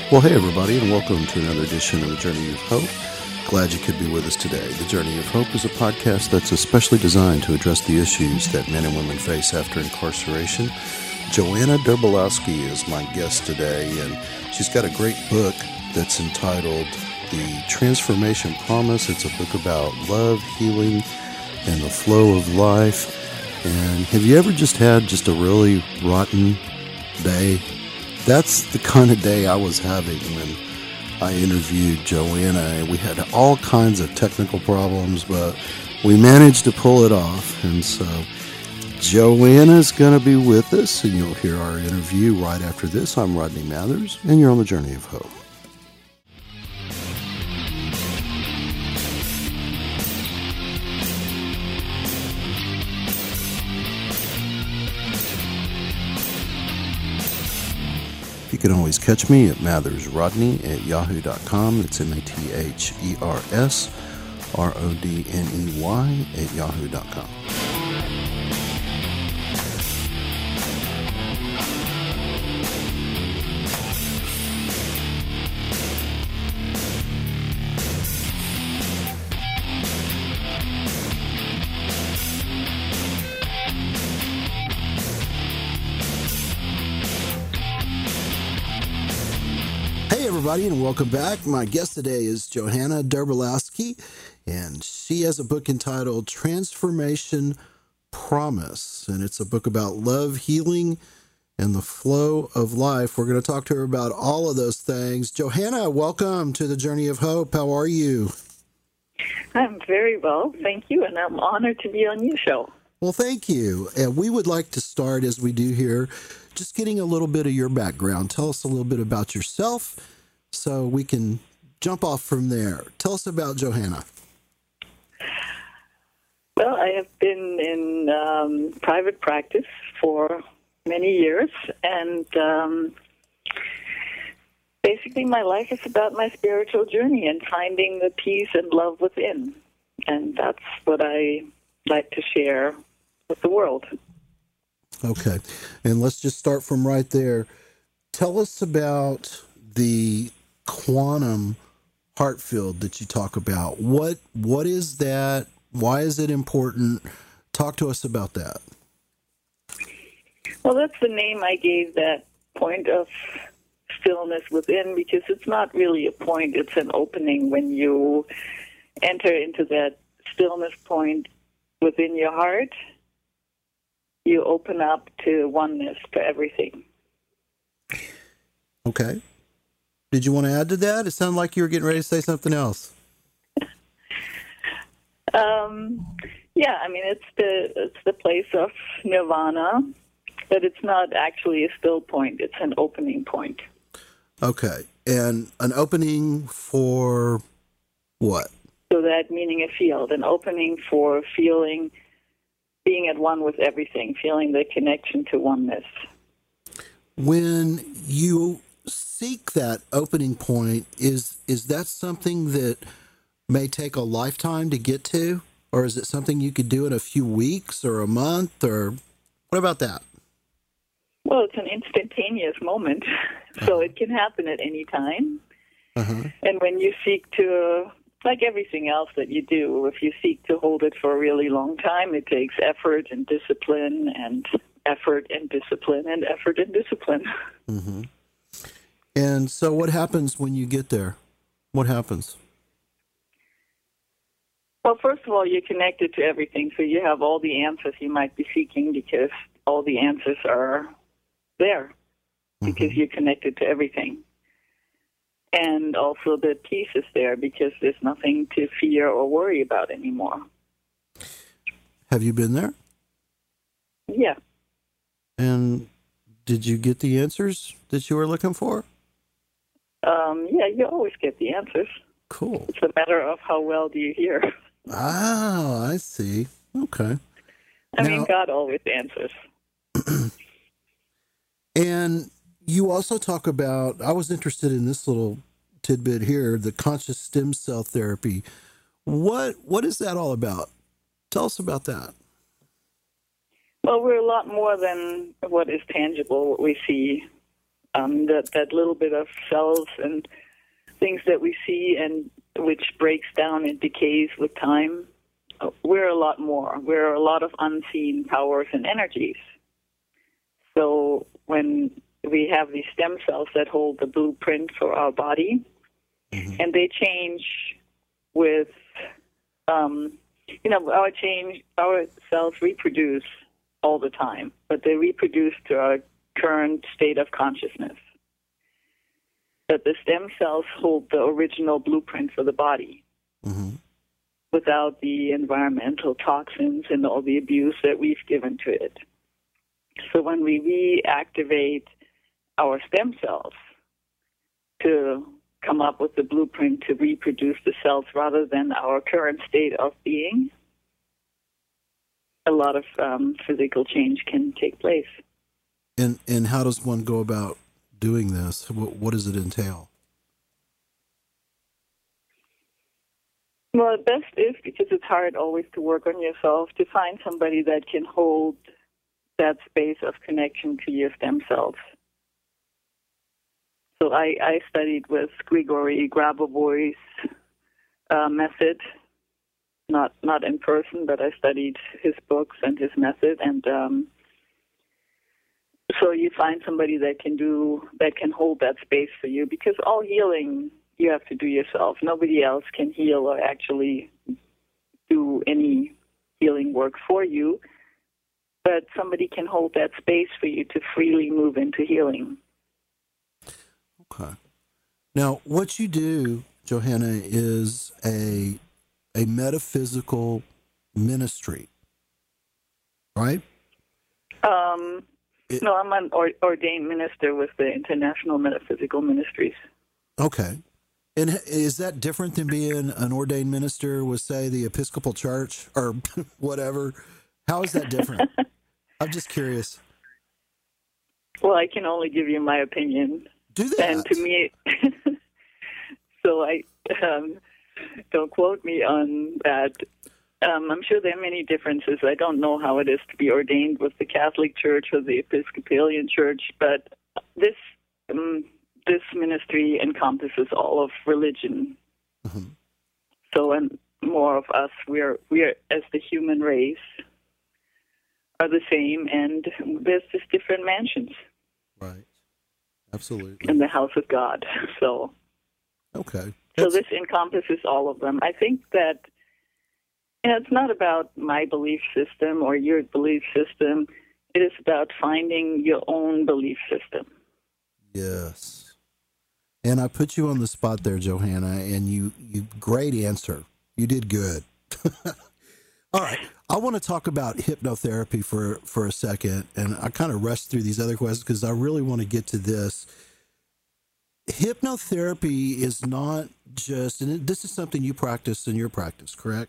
Well, hey, everybody, and welcome to another edition of The Journey of Hope. Glad you could be with us today. The Journey of Hope is a podcast that's especially designed to address the issues that men and women face after incarceration. Joanna Derbolowski is my guest today, and she's got a great book that's entitled The Transformation Promise. It's a book about love, healing, and the flow of life. And have you ever just had just a really rotten day? That's the kind of day I was having when I interviewed Joanna. We had all kinds of technical problems, but we managed to pull it off. And so Joanna's going to be with us, and you'll hear our interview right after this. I'm Rodney Mathers, and you're on the Journey of Hope. You can always catch me at mathersrodney@yahoo.com. It's MathersRodney@yahoo.com. Everybody, and welcome back. My guest today is Joanna Derbolowski, and she has a book entitled Transformation Promise, and it's a book about love, healing, and the flow of life. We're going to talk to her about all of those things. Joanna, welcome to the Journey of Hope. How are you? I'm very well, thank you, and I'm honored to be on your show. Well, thank you. And we would like to start, as we do here, just getting a little bit of your background. Tell us a little bit about yourself, so we can jump off from there. Tell us about Joanna. Well, I have been in private practice for many years, and basically my life is about my spiritual journey and finding the peace and love within. And that's what I like to share with the world. Okay. And let's just start from right there. Tell us about the quantum heart field that you talk about. What is that? Why is it important? Talk to us about that. Well, that's the name I gave that point of stillness within, because it's not really a point, it's an opening. When you enter into that stillness point within your heart, you open up to oneness, to everything. Okay. Did you want to add to that? It sounded like you were getting ready to say something else. Yeah, I mean, it's the place of nirvana, but it's not actually a still point. It's an opening point. Okay. And an opening for what? So that meaning a field, an opening for feeling, being at one with everything, feeling the connection to oneness. When you seek that opening point, is that something that may take a lifetime to get to? Or is it something you could do in a few weeks or a month? Or what about that? Well, it's an instantaneous moment, so it can happen at any time. Uh-huh. And when you seek to, like everything else that you do, if you seek to hold it for a really long time, it takes effort and discipline and effort and discipline and effort and discipline. Mm-hmm. And so what happens when you get there? What happens? Well, first of all, you're connected to everything, so you have all the answers you might be seeking, because all the answers are there, because you're connected to everything. And also the peace is there, because there's nothing to fear or worry about anymore. Have you been there? Yeah. And did you get the answers that you were looking for? Yeah, you always get the answers. Cool. It's a matter of how well do you hear. Oh, I see. Okay. I mean, God always answers. And you also talk about, I was interested in this little tidbit here, the conscious stem cell therapy. What is that all about? Tell us about that. Well, we're a lot more than what is tangible, what we see that little bit of cells and things that we see and which breaks down and decays with time. We're a lot more. We're a lot of unseen powers and energies. So when we have these stem cells that hold the blueprint for our body, and they change with, our cells reproduce all the time, but they reproduce to our current state of consciousness. But the stem cells hold the original blueprint for the body without the environmental toxins and all the abuse that we've given to it. So when we reactivate our stem cells to come up with the blueprint to reproduce the cells rather than our current state of being, a lot of physical change can take place. And how does one go about doing this? What does it entail? Well, the best is, because it's hard always to work on yourself, to find somebody that can hold that space of connection to your stem cells. So I studied with Grigory Grabovoy's method, not in person, but I studied his books and his method, and so you find somebody that can hold that space for you, because all healing you have to do yourself. Nobody else can heal or actually do any healing work for you, but somebody can hold that space for you to freely move into healing. Okay. Now, what you do, Johanna, is a metaphysical ministry, right? No, I'm an ordained minister with the International Metaphysical Ministries. Okay. And is that different than being an ordained minister with, say, the Episcopal Church or whatever? How is that different? I'm just curious. Well, I can only give you my opinion. Do that. And to me, so I don't quote me on that. I'm sure there are many differences. I don't know how it is to be ordained with the Catholic Church or the Episcopalian Church, but this ministry encompasses all of religion. Mm-hmm. So, and more of us, we're as the human race are the same, and there's just different mansions. Right. Absolutely. In the house of God. So. Okay. So this encompasses all of them. I think that it's not about my belief system or your belief system. It is about finding your own belief system. Yes. And I put you on the spot there, Johanna, and you great answer. You did good. All right. I want to talk about hypnotherapy for a second, and I kind of rushed through these other questions because I really want to get to this. Hypnotherapy is not just, and this is something you practice in your practice, correct?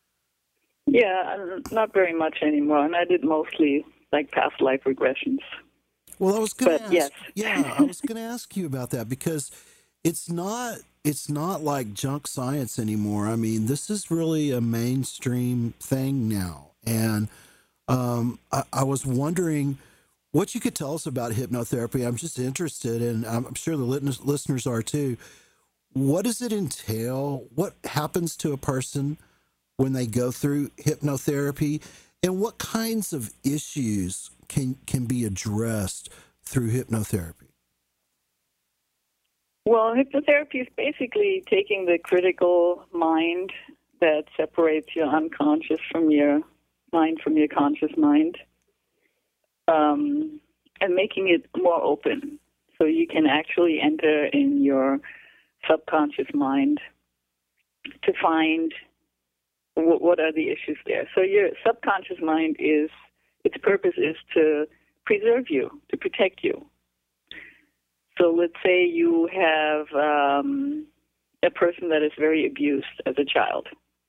Yeah, not very much anymore, and I did mostly like past life regressions. Well, I was going to ask, yes. Yeah, I was going to ask you about that, because it's not like junk science anymore. I mean, this is really a mainstream thing now, and I was wondering what you could tell us about hypnotherapy. I'm just interested, and I'm sure the listeners are too. What does it entail? What happens to a person when they go through hypnotherapy, and what kinds of issues can be addressed through hypnotherapy? Well, hypnotherapy is basically taking the critical mind that separates your unconscious from your mind, from your conscious mind, and making it more open, so you can actually enter in your subconscious mind to find what are the issues there. So your subconscious mind its purpose is to preserve you, to protect you. So let's say you have a person that is very abused as a child.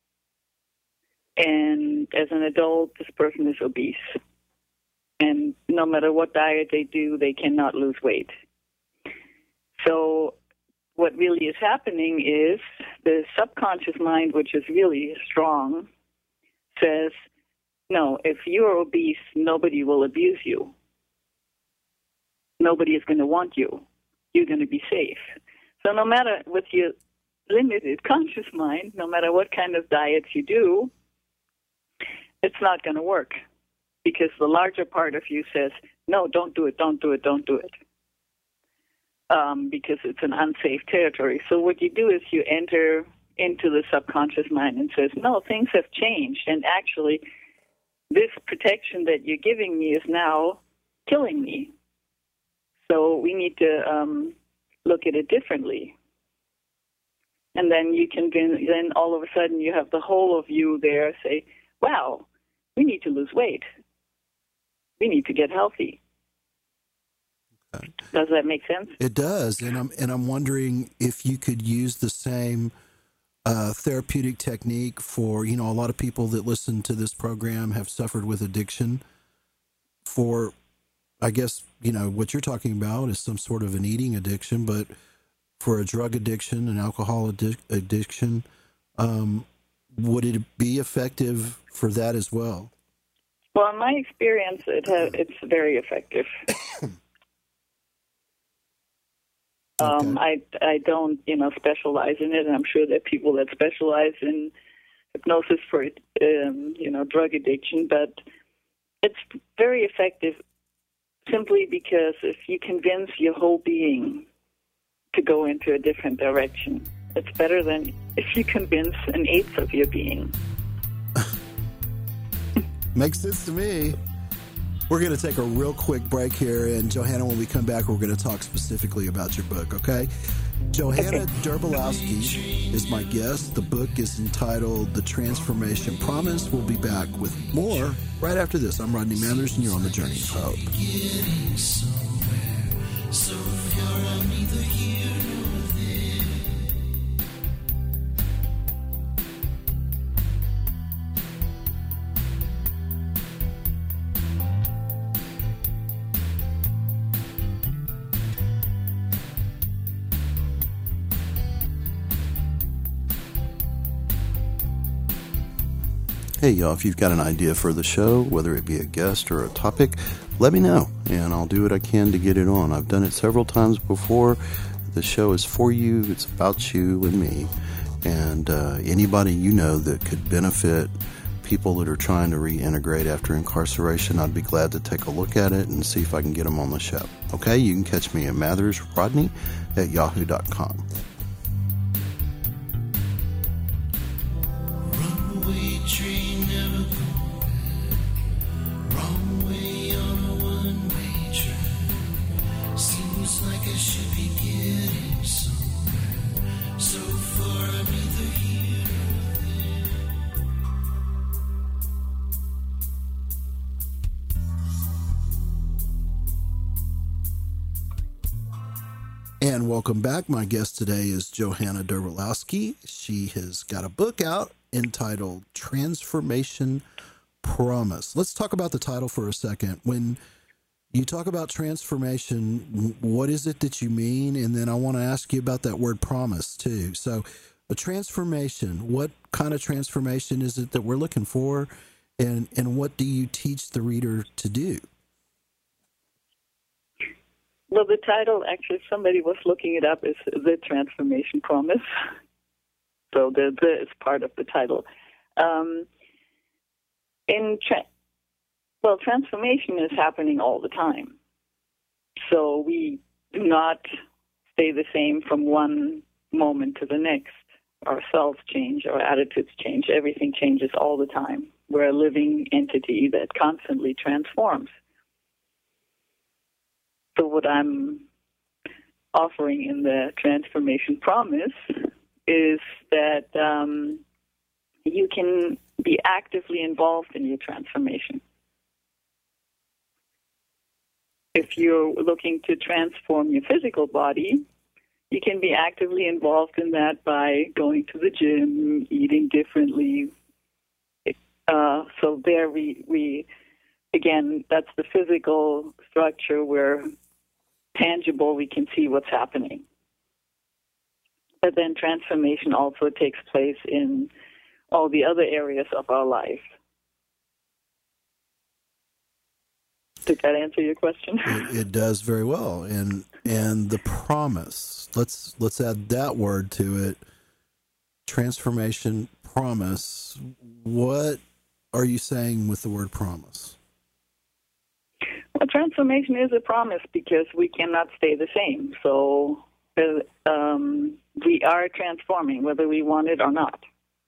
And as an adult, this person is obese. And no matter what diet they do, they cannot lose weight. So what really is happening is the subconscious mind, which is really strong, says, no, if you're obese, nobody will abuse you. nobody is going to want you. You're going to be safe. So no matter with your limited conscious mind, no matter what kind of diets you do, it's not going to work because the larger part of you says, no, don't do it, don't do it, don't do it, because it's an unsafe territory. So what you do is you enter into the subconscious mind and says, no, things have changed, and actually this protection that you're giving me is now killing me. So we need to look at it differently. And then you can then all of a sudden you have the whole of you there say, wow, we need to lose weight. We need to get healthy. Okay. Does that make sense? It does. And I'm wondering if you could use the same therapeutic technique for, a lot of people that listen to this program have suffered with addiction. For, I guess, what you're talking about is some sort of an eating addiction, but for a drug addiction, an alcohol addiction, would it be effective for that as well? Well, in my experience, it's very effective. Okay. I don't, specialize in it, and I'm sure there are people that specialize in hypnosis for, drug addiction, but it's very effective simply because if you convince your whole being to go into a different direction, it's better than if you convince an eighth of your being. Makes sense to me. We're going to take a real quick break here, and Johanna, when we come back, we're going to talk specifically about your book, okay? Johanna Derbolowski is my guest. The book is entitled The Transformation Promise. We'll be back with more right after this. I'm Rodney Mathers, and you're on The Journey of Hope. Hey, y'all, if you've got an idea for the show, whether it be a guest or a topic, let me know, and I'll do what I can to get it on. I've done it several times before. The show is for you. It's about you and me. And anybody you know that could benefit people that are trying to reintegrate after incarceration, I'd be glad to take a look at it and see if I can get them on the show. Okay, you can catch me at mathersrodney@yahoo.com. And welcome back. My guest today is Johanna Derbolowski. She has got a book out entitled Transformation Promise. Let's talk about the title for a second. When you talk about transformation, what is it that you mean? And then I want to ask you about that word promise too. So a transformation, what kind of transformation is it that we're looking for? And what do you teach the reader to do? Well, the title, actually, somebody was looking it up, is The Transformation Promise. So the is part of the title. Transformation is happening all the time. So we do not stay the same from one moment to the next. Our cells change, our attitudes change, everything changes all the time. We're a living entity that constantly transforms. So what I'm offering in the Transformation Promise is that you can be actively involved in your transformation. If you're looking to transform your physical body, you can be actively involved in that by going to the gym, eating differently. So there we again, that's the physical structure where tangible, we can see what's happening. But then transformation also takes place in all the other areas of our life. Did that answer your question? It does very well. And the promise, let's add that word to it. Transformation promise. What are you saying with the word promise? Well, transformation is a promise because we cannot stay the same. So we are transforming whether we want it or not.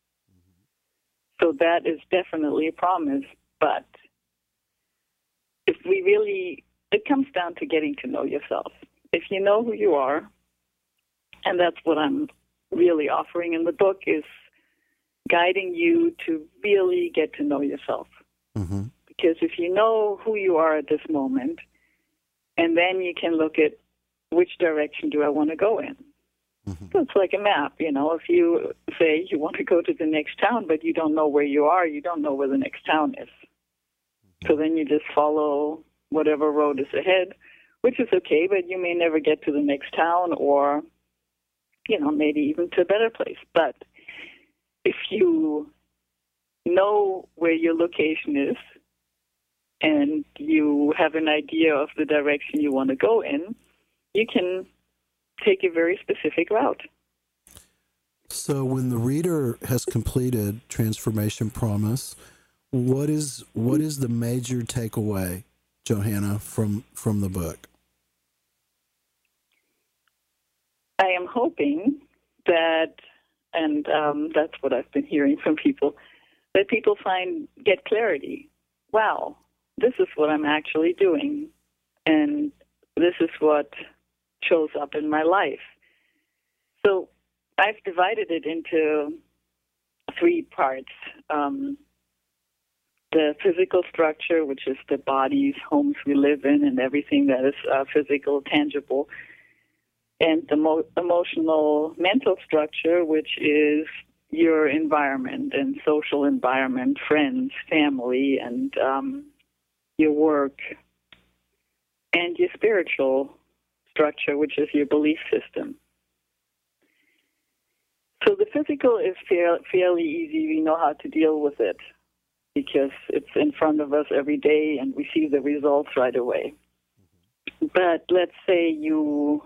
So that is definitely a promise. But if we really, it comes down to getting to know yourself. If you know who you are, and that's what I'm really offering in the book, is guiding you to really get to know yourself. Mm-hmm. Because if you know who you are at this moment, and then you can look at which direction do I want to go in. Mm-hmm. So it's like a map, you know. If you say you want to go to the next town, but you don't know where you are, you don't know where the next town is. So then you just follow whatever road is ahead, which is okay, but you may never get to the next town or, you know, maybe even to a better place. But if you know where your location is and you have an idea of the direction you want to go in, you can take a very specific route. So when the reader has completed Transformation Promise, what is the major takeaway, Johanna, from the book? I am hoping that, and that's what I've been hearing from people, that people get clarity. Wow, this is what I'm actually doing, and this is what shows up in my life. So I've divided it into 3 parts. The physical structure, which is the bodies, homes we live in, and everything that is physical, tangible. And the emotional, mental structure, which is your environment and social environment, friends, family, and your work. And your spiritual structure, which is your belief system. So the physical is fairly easy. We know how to deal with it because it's in front of us every day and we see the results right away. But let's say you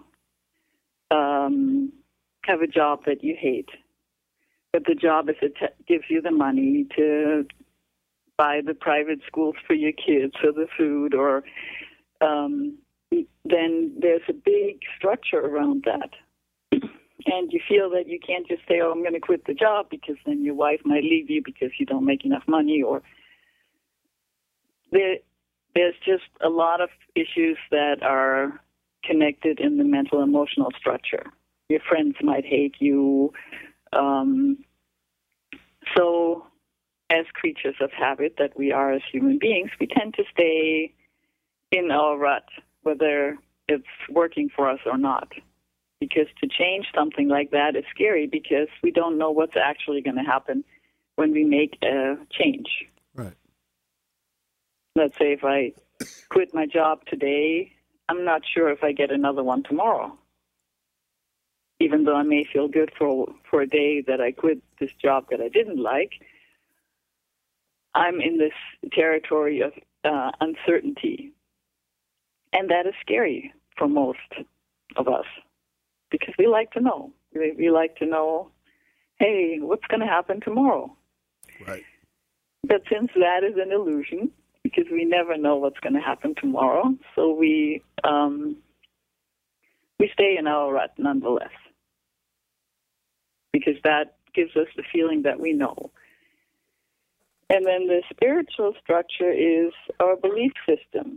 have a job that you hate, but the job gives you the money to buy the private schools for your kids or the food, or then there's a big structure around that. And you feel that you can't just say, I'm going to quit the job, because then your wife might leave you because you don't make enough money, or there's just a lot of issues that are connected in the mental emotional structure. Your friends might hate you. So as creatures of habit that we are as human beings, we tend to stay in our rut, whether it's working for us or not. Because to change something like that is scary, because we don't know what's actually going to happen when we make a change. Right. Let's say if I quit my job today, I'm not sure if I get another one tomorrow. Even though I may feel good for a day that I quit this job that I didn't like, I'm in this territory of uncertainty. And that is scary for most of us, because we like to know. We like to know, hey, what's going to happen tomorrow? Right. But since that is an illusion, because we never know what's going to happen tomorrow, so we stay in our rut nonetheless, because that gives us the feeling that we know. And then the spiritual structure is our belief system.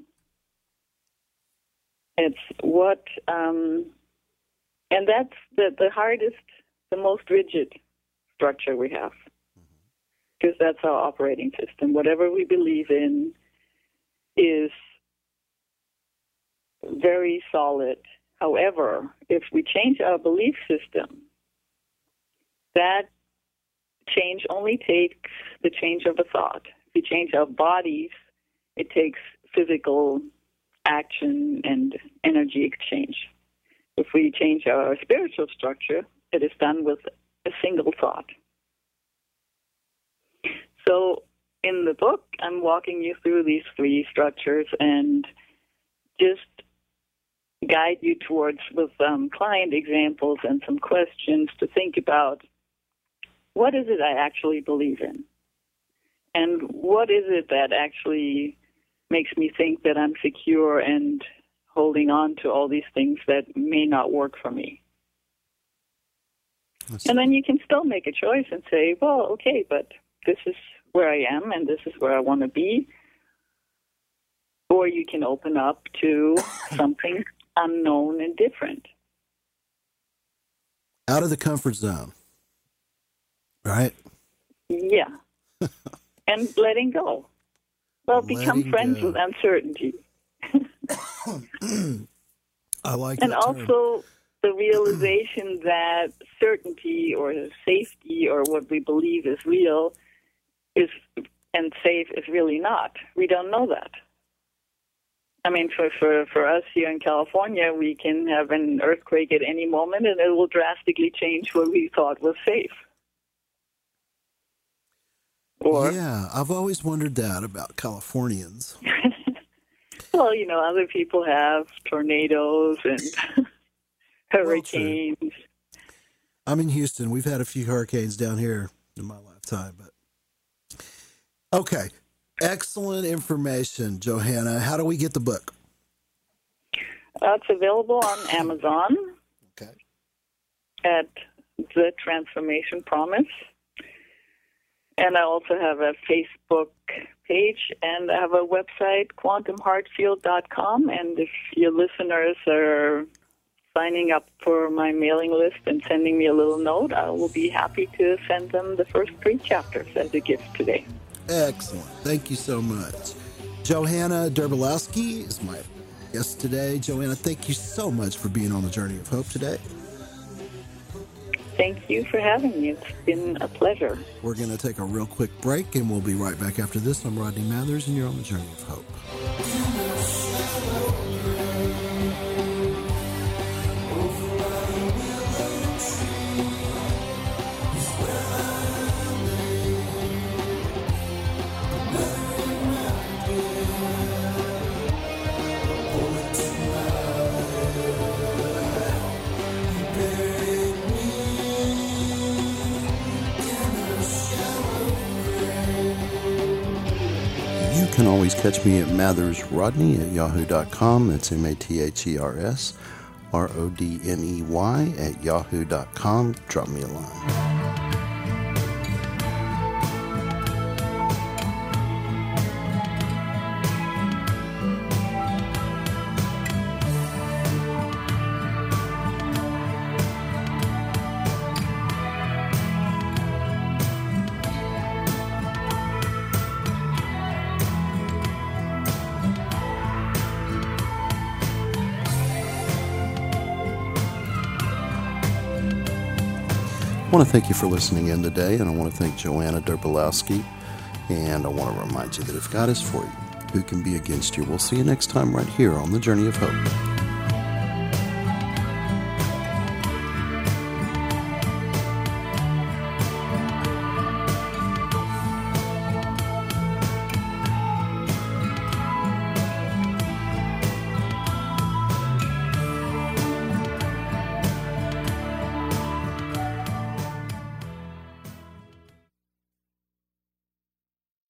It's what, and that's the hardest, the most rigid structure we have, because that's our operating system. Whatever we believe in is very solid. However, if we change our belief system, that change only takes the change of a thought. If we change our bodies, it takes physical action and energy exchange. If we change our spiritual structure, it is done with a single thought. So in the book, I'm walking you through these 3 structures and just guide you towards, with client examples and some questions to think about, what is it I actually believe in? And what is it that actually makes me think that I'm secure and holding on to all these things that may not work for me? And then you can still make a choice and say, well, okay, but this is where I am and this is where I want to be. Or you can open up to something unknown and different. Out of the comfort zone, right? Yeah. And letting go. Well, become friends with uncertainty. I like and that term. Also the realization that certainty or safety or what we believe is real is and safe is really not. We don't know that. I mean, for us here in California, we can have an earthquake at any moment and it will drastically change what we thought was safe. Yeah, I've always wondered that about Californians. Well, other people have tornadoes and hurricanes. Well, I'm in Houston. We've had a few hurricanes down here in my lifetime, but okay. Excellent information, Johanna. How do we get the book? It's available on Amazon. Okay. At The Transformation Promise. And I also have a Facebook page, and I have a website, quantumheartfield.com. And if your listeners are signing up for my mailing list and sending me a little note, I will be happy to send them the first 3 chapters as a gift today. Excellent. Thank you so much. Johanna Derbolowski is my guest today. Johanna, thank you so much for being on the Journey of Hope today. Thank you for having me. It's been a pleasure. We're going to take a real quick break, and we'll be right back after this. I'm Rodney Mathers, and you're on the Journey of Hope. You can always catch me at MathersRodney at yahoo.com. That's MathersRodney at yahoo.com. Drop me a line. I want to thank you for listening in today, and I want to thank Johanna Derbolowski, and I want to remind you that if God is for you, who can be against you? We'll see you next time right here on the Journey of Hope.